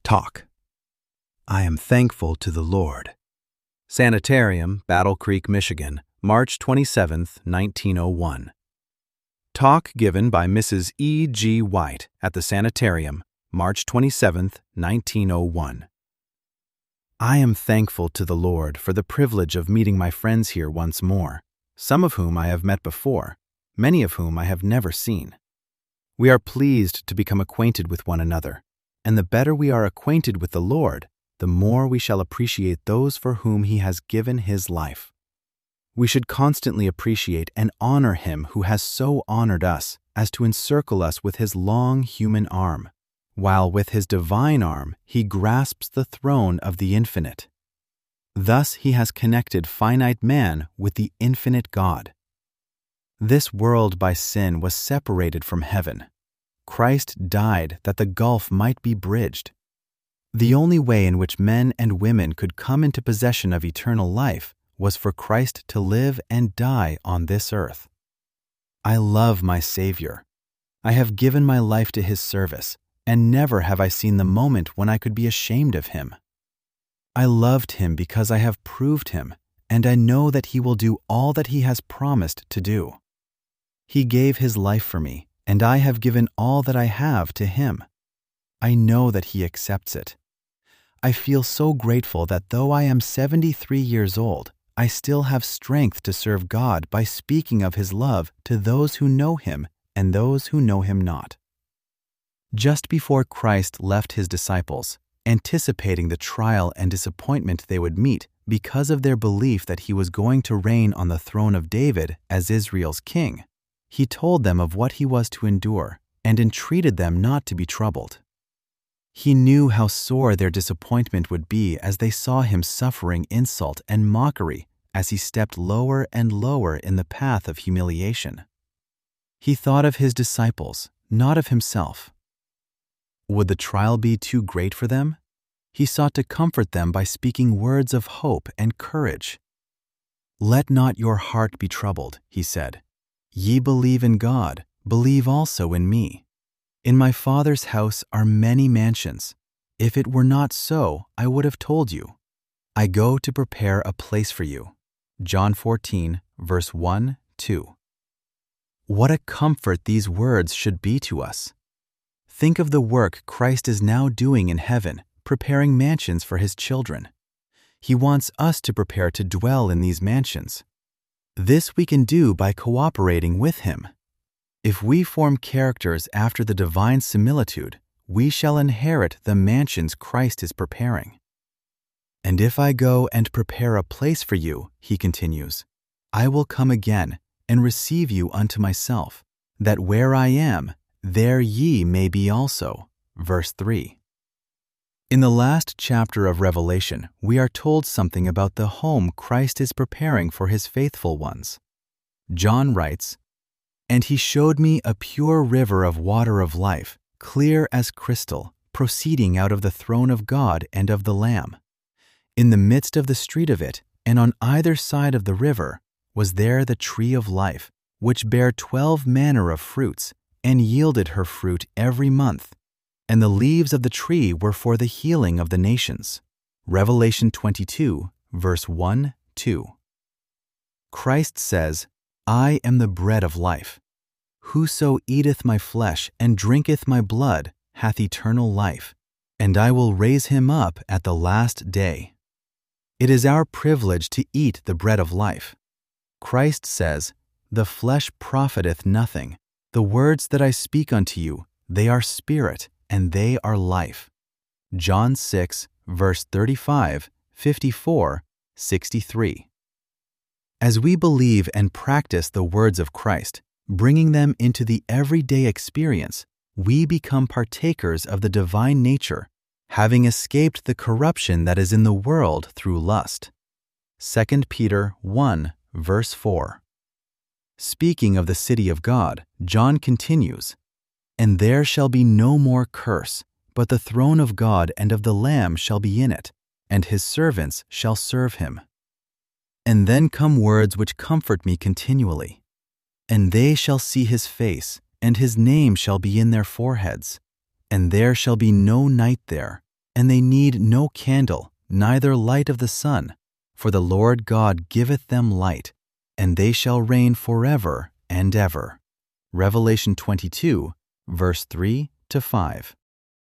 Talk. I am thankful to the Lord. Sanitarium, Battle Creek, Michigan, March 27, 1901. Talk given by Mrs. E. G. White at the Sanitarium, March 27, 1901. I am thankful to the Lord for the privilege of meeting my friends here once more, some of whom I have met before, many of whom I have never seen. We are pleased to become acquainted with one another, and the better we are acquainted with the Lord, the more we shall appreciate those for whom He has given His life. We should constantly appreciate and honor Him who has so honored us as to encircle us with His long human arm, while with His divine arm He grasps the throne of the infinite. Thus He has connected finite man with the infinite God. This world by sin was separated from heaven. Christ died that the gulf might be bridged. The only way in which men and women could come into possession of eternal life was for Christ to live and die on this earth. I love my Savior. I have given my life to His service, and never have I seen the moment when I could be ashamed of Him. I loved Him because I have proved Him, and I know that He will do all that He has promised to do. He gave His life for me, and I have given all that I have to Him. I know that He accepts it. I feel so grateful that though I am 73 years old, I still have strength to serve God by speaking of His love to those who know Him and those who know Him not. Just before Christ left His disciples, anticipating the trial and disappointment they would meet because of their belief that He was going to reign on the throne of David as Israel's king, He told them of what He was to endure and entreated them not to be troubled. He knew how sore their disappointment would be as they saw Him suffering insult and mockery as He stepped lower and lower in the path of humiliation. He thought of His disciples, not of Himself. Would the trial be too great for them? He sought to comfort them by speaking words of hope and courage. "Let not your heart be troubled," He said. "Ye believe in God, believe also in me. In my Father's house are many mansions. If it were not so, I would have told you. I go to prepare a place for you." John 14, verse 1, 2. What a comfort these words should be to us. Think of the work Christ is now doing in heaven, preparing mansions for His children. He wants us to prepare to dwell in these mansions. This we can do by cooperating with Him. If we form characters after the divine similitude, we shall inherit the mansions Christ is preparing. "And if I go and prepare a place for you," He continues, "I will come again and receive you unto myself, that where I am, there ye may be also." Verse 3. In the last chapter of Revelation, we are told something about the home Christ is preparing for His faithful ones. John writes, "And He showed me a pure river of water of life, clear as crystal, proceeding out of the throne of God and of the Lamb. In the midst of the street of it, and on either side of the river, was there the tree of life, which bare 12 manner of fruits, and yielded her fruit every month. And the leaves of the tree were for the healing of the nations." Revelation 22, verse 1, 2. Christ says, "I am the bread of life. Whoso eateth my flesh and drinketh my blood hath eternal life, and I will raise him up at the last day." It is our privilege to eat the bread of life. Christ says, "The flesh profiteth nothing. The words that I speak unto you, they are spirit, and they are life." John 6, verse 35, 54, 63. As we believe and practice the words of Christ, bringing them into the everyday experience, we become partakers of the divine nature, having escaped the corruption that is in the world through lust. 2 Peter 1, verse 4. Speaking of the city of God, John continues, "And there shall be no more curse, but the throne of God and of the Lamb shall be in it, and His servants shall serve Him." And then come words which comfort me continually. "And they shall see His face, and His name shall be in their foreheads. And there shall be no night there, and they need no candle, neither light of the sun, for the Lord God giveth them light, and they shall reign forever and ever. Revelation 22, verse 3-5.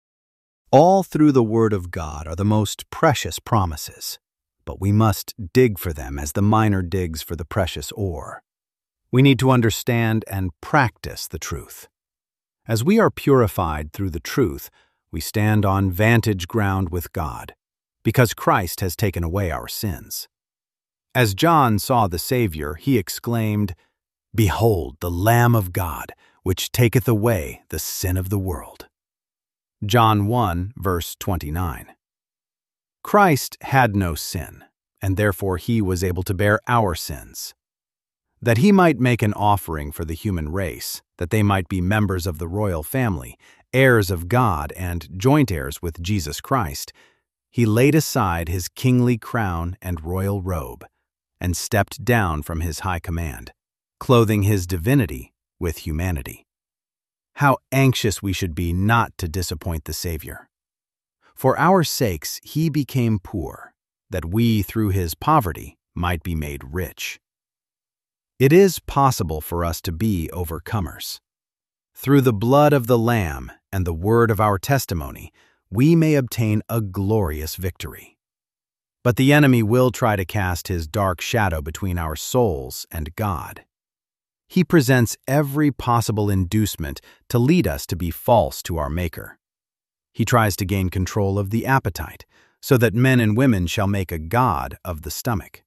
All through the Word of God are the most precious promises, but we must dig for them as the miner digs for the precious ore. We need to understand and practice the truth. As we are purified through the truth, we stand on vantage ground with God, because Christ has taken away our sins. As John saw the Savior, he exclaimed, "Behold the Lamb of God, which taketh away the sin of the world." John 1, verse 29. Christ had no sin, and therefore he was able to bear our sins. That he might make an offering for the human race, that they might be members of the royal family, heirs of God and joint heirs with Jesus Christ, he laid aside his kingly crown and royal robe, and stepped down from his high command, clothing his divinity with humanity. How anxious we should be not to disappoint the Savior. For our sakes he became poor, that we through his poverty might be made rich. It is possible for us to be overcomers. Through the blood of the Lamb and the word of our testimony, we may obtain a glorious victory. But the enemy will try to cast his dark shadow between our souls and God. He presents every possible inducement to lead us to be false to our Maker. He tries to gain control of the appetite, so that men and women shall make a god of the stomach.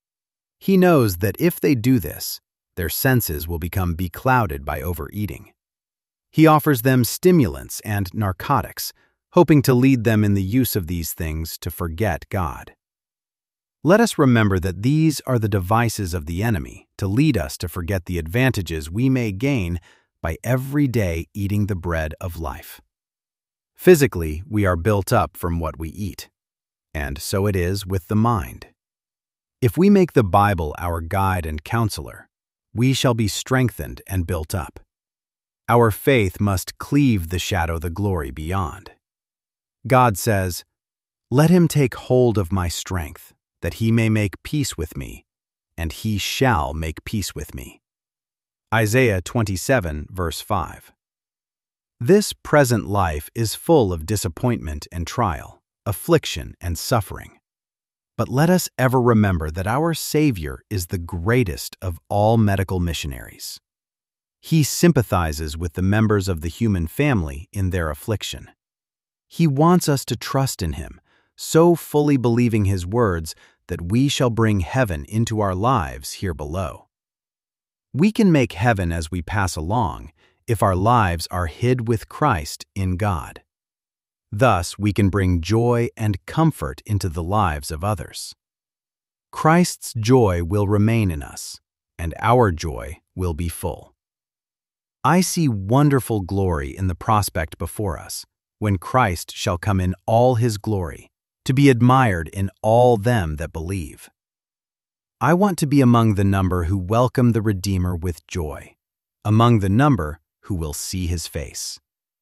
He knows that if they do this, their senses will become beclouded by overeating. He offers them stimulants and narcotics, hoping to lead them in the use of these things to forget God. Let us remember that these are the devices of the enemy to lead us to forget the advantages we may gain by every day eating the bread of life. Physically, we are built up from what we eat, and so it is with the mind. If we make the Bible our guide and counselor, we shall be strengthened and built up. Our faith must cleave the shadow the glory beyond. God says, "Let him take hold of my strength, that he may make peace with me, and he shall make peace with me." Isaiah 27, verse 5. This present life is full of disappointment and trial, affliction and suffering. But let us ever remember that our Savior is the greatest of all medical missionaries. He sympathizes with the members of the human family in their affliction. He wants us to trust in him, so fully believing his words that we shall bring heaven into our lives here below. We can make heaven as we pass along if our lives are hid with Christ in God. Thus, we can bring joy and comfort into the lives of others. Christ's joy will remain in us, and our joy will be full. I see wonderful glory in the prospect before us, when Christ shall come in all his glory, to be admired in all them that believe. I want to be among the number who welcome the Redeemer with joy, among the number who will see his face.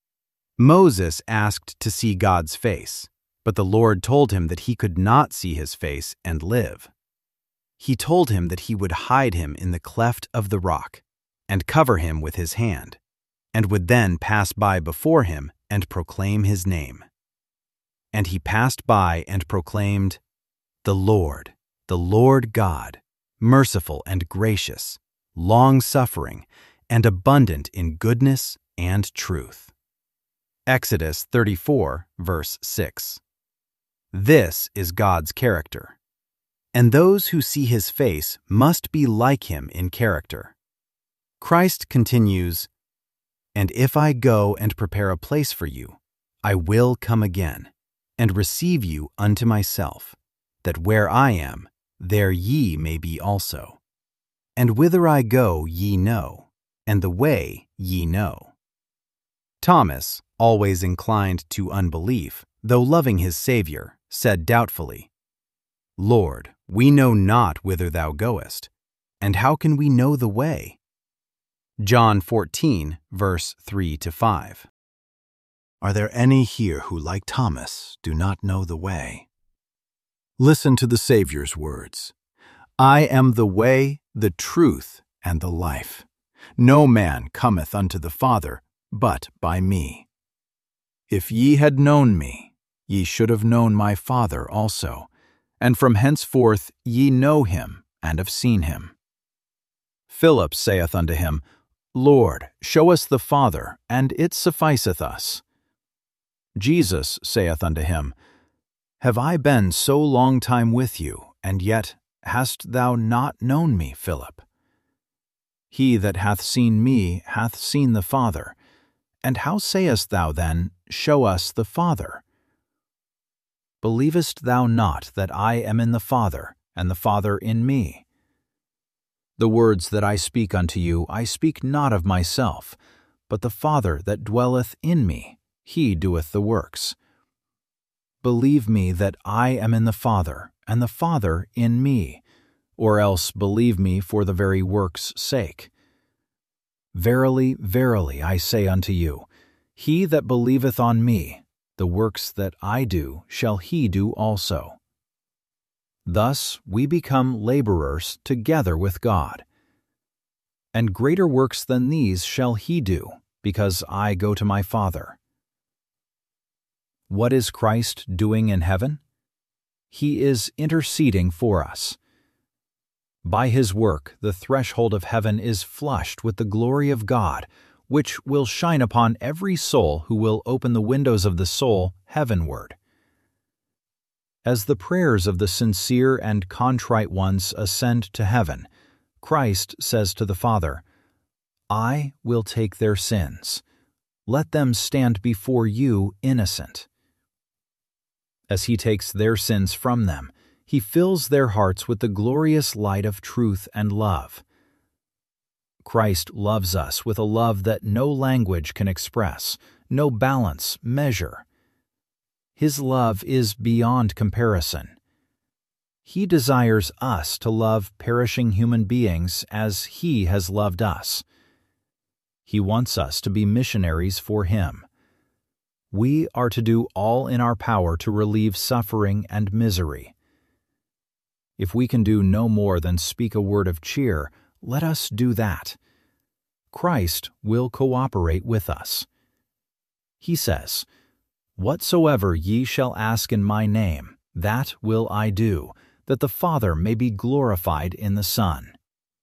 Moses asked to see God's face, but the Lord told him that he could not see his face and live. He told him that he would hide him in the cleft of the rock and cover him with his hand, and would then pass by before him and proclaim his name. And he passed by and proclaimed, the Lord God, merciful and gracious, long-suffering, and abundant in goodness and truth." Exodus 34, verse 6. This is God's character, and those who see his face must be like him in character. Christ continues, "And if I go and prepare a place for you, I will come again, and receive you unto myself, that where I am, there ye may be also. And whither I go ye know, and the way ye know." Thomas, always inclined to unbelief, though loving his Savior, said doubtfully, "Lord, we know not whither thou goest, and how can we know the way?" John 14, verse 3-5. Are there any here who, like Thomas, do not know the way? Listen to the Savior's words. I am the way, the truth, and the life. No man cometh unto the Father but by me. If ye had known me, ye should have known my Father also, and from henceforth ye know him and have seen him. Philip saith unto him, Lord, show us the Father, and it sufficeth us. Jesus saith unto him, Have I been so long time with you, and yet hast thou not known me, Philip? He that hath seen me hath seen the Father. And how sayest thou then, Show us the Father? Believest thou not that I am in the Father, and the Father in me? The words that I speak unto you, I speak not of myself, but the Father that dwelleth in me, he doeth the works. Believe me that I am in the Father, and the Father in me, or else believe me for the very works' sake. Verily, verily, I say unto you, he that believeth on me, the works that I do shall he do also. Thus we become laborers together with God. And greater works than these shall he do, because I go to my Father. What is Christ doing in heaven? He is interceding for us. By his work, the threshold of heaven is flushed with the glory of God, which will shine upon every soul who will open the windows of the soul heavenward. As the prayers of the sincere and contrite ones ascend to heaven, Christ says to the Father, I will take their sins. Let them stand before you innocent. As he takes their sins from them, he fills their hearts with the glorious light of truth and love. Christ loves us with a love that no language can express, no balance measure. His love is beyond comparison. He desires us to love perishing human beings as he has loved us. He wants us to be missionaries for him. We are to do all in our power to relieve suffering and misery. If we can do no more than speak a word of cheer, let us do that. Christ will cooperate with us. He says, Whatsoever ye shall ask in my name, that will I do, that the Father may be glorified in the Son.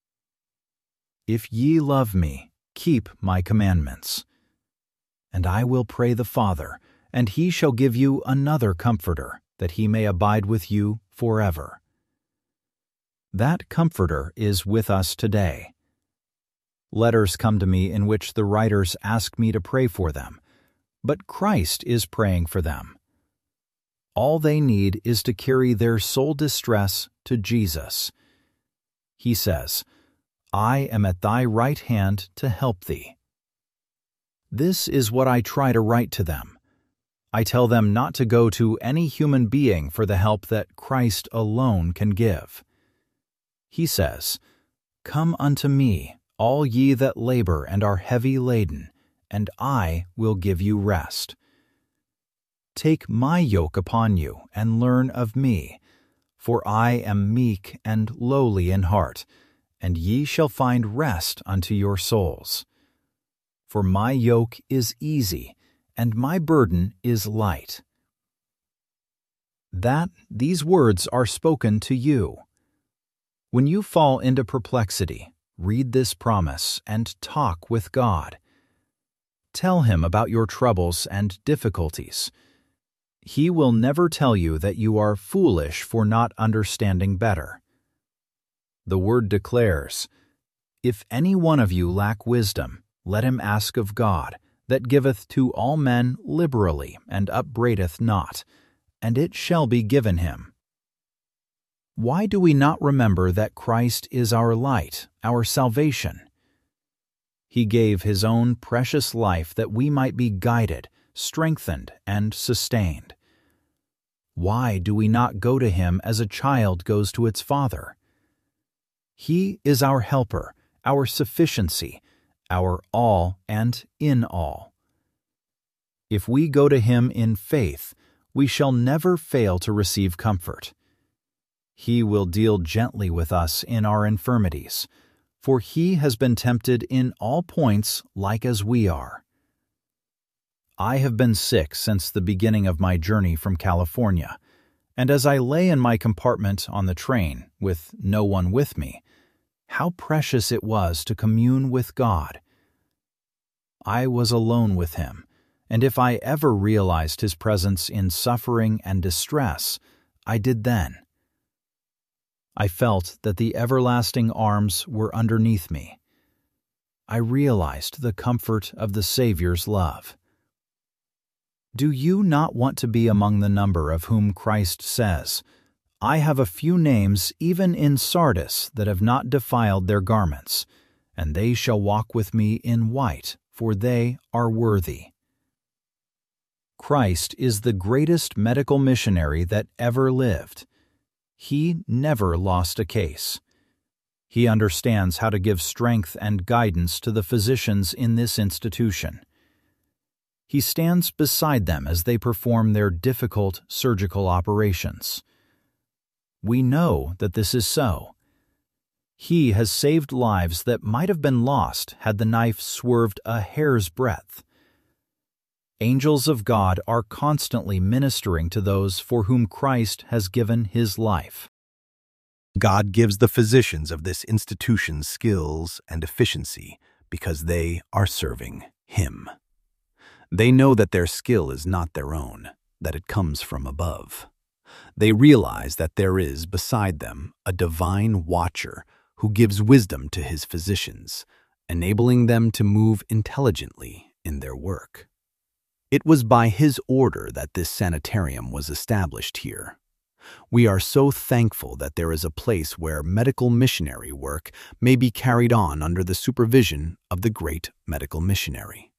If ye love me, keep my commandments. And I will pray the Father, and he shall give you another Comforter, that he may abide with you forever. That Comforter is with us today. Letters come to me in which the writers ask me to pray for them, but Christ is praying for them. All they need is to carry their soul distress to Jesus. He says, I am at thy right hand to help thee. This is what I try to write to them. I tell them not to go to any human being for the help that Christ alone can give. He says, Come unto me, all ye that labor and are heavy laden, and I will give you rest. Take my yoke upon you, and learn of me, for I am meek and lowly in heart, and ye shall find rest unto your souls. For my yoke is easy, and my burden is light. These words are spoken to you. When you fall into perplexity, read this promise and talk with God. Tell him about your troubles and difficulties. He will never tell you that you are foolish for not understanding better. The Word declares, If any one of you lack wisdom, let him ask of God, that giveth to all men liberally, and upbraideth not, and it shall be given him. Why do we not remember that Christ is our light, our salvation? He gave his own precious life that we might be guided, strengthened, and sustained. Why do we not go to him as a child goes to its father? He is our helper, our sufficiency, our all and in all. If we go to Him in faith, we shall never fail to receive comfort. He will deal gently with us in our infirmities, for He has been tempted in all points like as we are. I have been sick since the beginning of my journey from California, and as I lay in my compartment on the train with no one with me, how precious it was to commune with God. I was alone with Him, and if I ever realized His presence in suffering and distress, I did then. I felt that the everlasting arms were underneath me. I realized the comfort of the Savior's love. Do you not want to be among the number of whom Christ says, "I have a few names even in Sardis that have not defiled their garments, and they shall walk with me in white, for they are worthy"? Christ is the greatest medical missionary that ever lived. He never lost a case. He understands how to give strength and guidance to the physicians in this institution. He stands beside them as they perform their difficult surgical operations. We know that this is so. He has saved lives that might have been lost had the knife swerved a hair's breadth. Angels of God are constantly ministering to those for whom Christ has given His life. God gives the physicians of this institution skills and efficiency because they are serving Him. They know that their skill is not their own, that it comes from above. They realize that there is beside them a divine watcher who gives wisdom to His physicians, enabling them to move intelligently in their work. It was by His order that this sanitarium was established here. We are so thankful that there is a place where medical missionary work may be carried on under the supervision of the great medical missionary.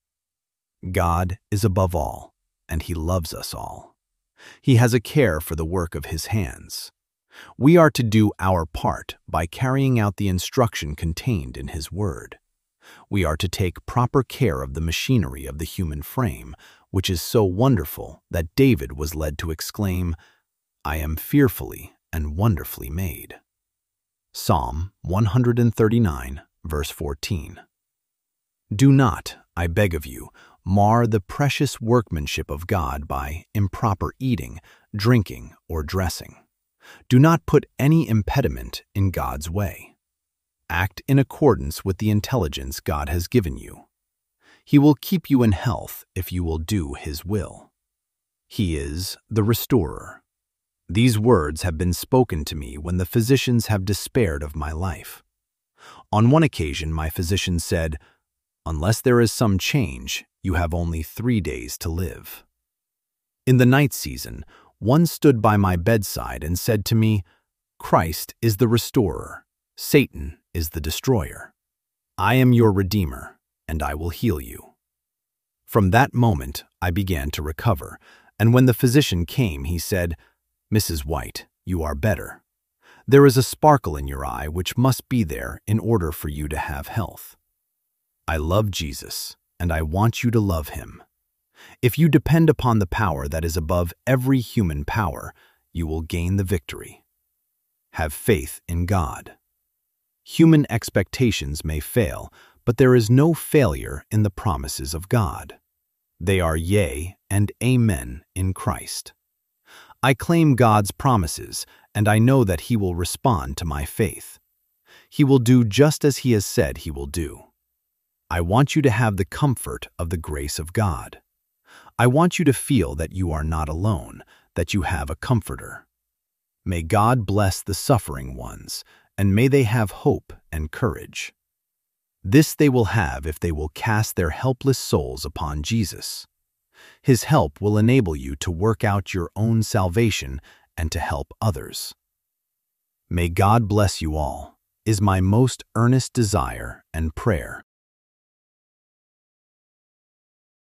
God is above all, and He loves us all. He has a care for the work of His hands. We are to do our part by carrying out the instruction contained in His Word. We are to take proper care of the machinery of the human frame, which is so wonderful that David was led to exclaim, "I am fearfully and wonderfully made." Psalm 139, verse 14. Do not, I beg of you, mar the precious workmanship of God by improper eating, drinking, or dressing. Do not put any impediment in God's way. Act in accordance with the intelligence God has given you. He will keep you in health if you will do His will. He is the restorer. These words have been spoken to me when the physicians have despaired of my life. On one occasion, my physician said, "Unless there is some change, you have only 3 days to live." In the night season, one stood by my bedside and said to me, "Christ is the restorer. Satan is the destroyer. I am your Redeemer, and I will heal you." From that moment, I began to recover, and when the physician came, he said, "Mrs. White, you are better. There is a sparkle in your eye which must be there in order for you to have health. I love Jesus, and I want you to love Him. If you depend upon the power that is above every human power, you will gain the victory. Have faith in God. Human expectations may fail, but there is no failure in the promises of God. They are yea and amen in Christ. I claim God's promises, and I know that He will respond to my faith. He will do just as He has said He will do. I want you to have the comfort of the grace of God. I want you to feel that you are not alone, that you have a comforter. May God bless the suffering ones, and may they have hope and courage. This they will have if they will cast their helpless souls upon Jesus. His help will enable you to work out your own salvation and to help others. May God bless you all, is my most earnest desire and prayer.